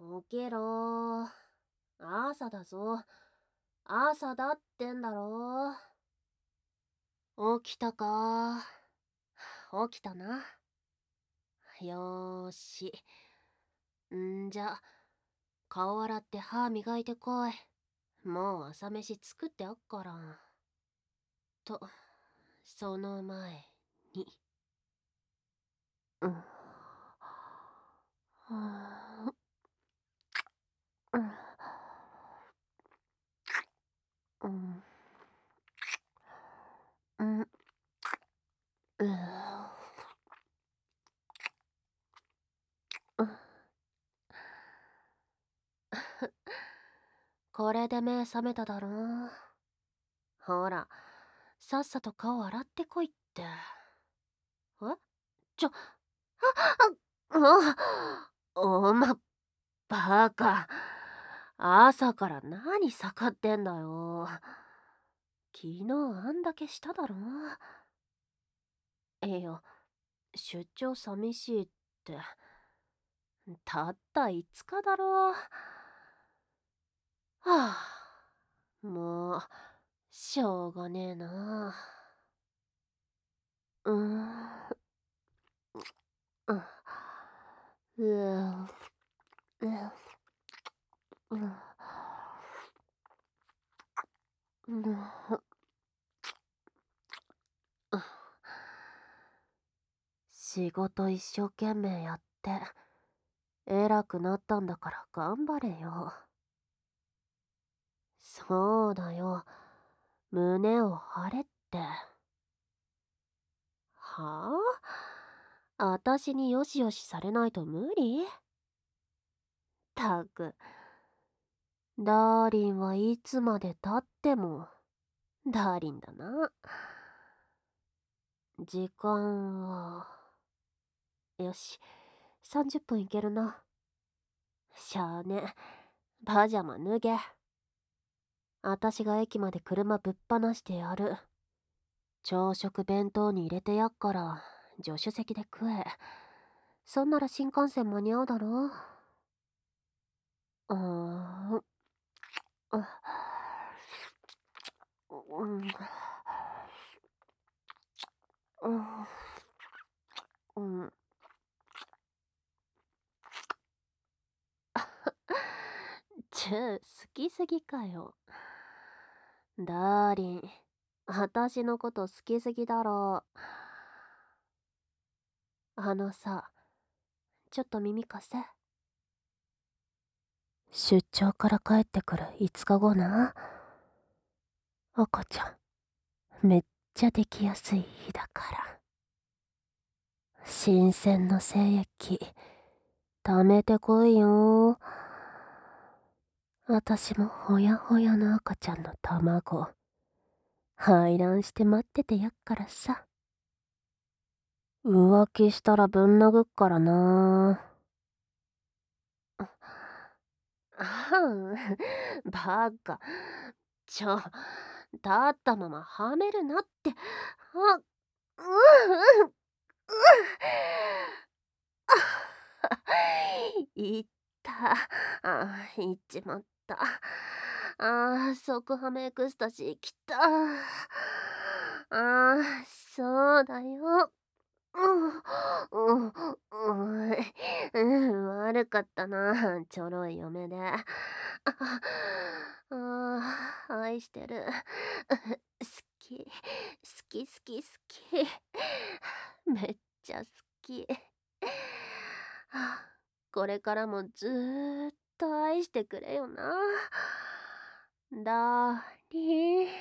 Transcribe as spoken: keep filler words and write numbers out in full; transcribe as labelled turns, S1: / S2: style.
S1: 起きろー。朝だぞ。朝だってんだろ。起きたか？起きたな。よーし。んじゃ、顔洗って歯磨いてこい。もう朝飯作ってあっから。と、その前に。うん。うん。うん。うん。これで目覚めただろ。ほら、さっさと顔洗ってこいって。えちょ、あ、あ、おま、バカ。朝から何盛ってんだよ。昨日あんだけしただろ。いや、出張寂しいって。たったいつかだろ。はあ、もう、しょうがねえな。うーん。うん。うううう仕事一生懸命やって偉くなったんだから頑張れよ。そうだよ、胸を張れって。はあ、あたしによしよしされないと無理？たく、ダーリンはいつまでたってもダーリンだな。時間は、よし、さんじゅっぷんいけるな。しゃあね、パジャマ脱げ。あたしが駅まで車ぶっ放してやる。朝食弁当に入れてやっから助手席で食え。そんなら新幹線間に合うだろ。うーん。うん。うん。ちゅ、好きすぎかよ。ダーリン、あたしのこと好きすぎだろ。あのさ、ちょっと耳貸せ。出張から帰ってくるいつかごな。赤ちゃん、めっちゃできやすい日だから。新鮮な精液、貯めてこいよ。あたしもほやほやの赤ちゃんの卵、排卵して待っててやっからさ。浮気したらぶん殴っからな。あん、バカ。ちょ、立ったままはめるなって。あ、うん、うん、うん。いった。あ、いっちまった。あ、即ハメエクスタシーきた。あ、そうだよ。うん、うん、うん、悪かったな、ちょろい嫁で。ああ、愛してる。好き、好き好き好き。めっちゃ好き。これからもずーっと愛してくれよな。ダーリン。